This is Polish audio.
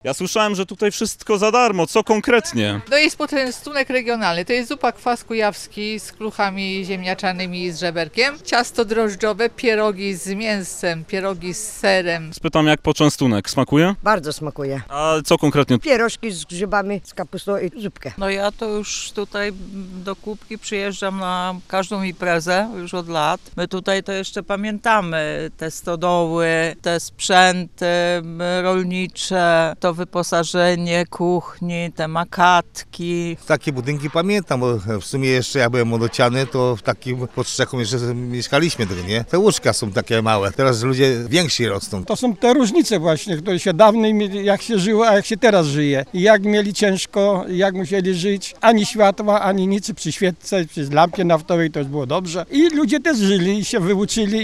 Ja słyszałem, że tutaj wszystko za darmo. Co konkretnie? No jest poczęstunek regionalny, to jest zupa kwas kujawski z kluchami ziemniaczanymi i z żeberkiem, ciasto drożdżowe, pierogi z mięsem, pierogi z serem. Spytam, jak poczęstunek. Smakuje? Bardzo smakuje. A co konkretnie? Pierożki z grzybami, z kapustą i zupkę. No ja to już tutaj do Kubki przyjeżdżam na każdą imprezę już od lat. My tutaj to jeszcze pamiętamy te stodoły, te sprzęty rolnicze, to wyposażenie kuchni, te makatki. Takie budynki pamiętam, bo w sumie jeszcze jak byłem młodociany, to w takim podstrzechu jeszcze mieszkaliśmy, tego nie? Te łóżka są takie małe, teraz ludzie więksi rosną. To są te różnice właśnie, które się dawniej, jak się żyło, a jak się teraz żyje. I jak mieli ciężko, jak musieli żyć, ani światła, ani nic przy świeczce, przy lampie naftowej to już było dobrze. I ludzie też żyli i się wyuczyli.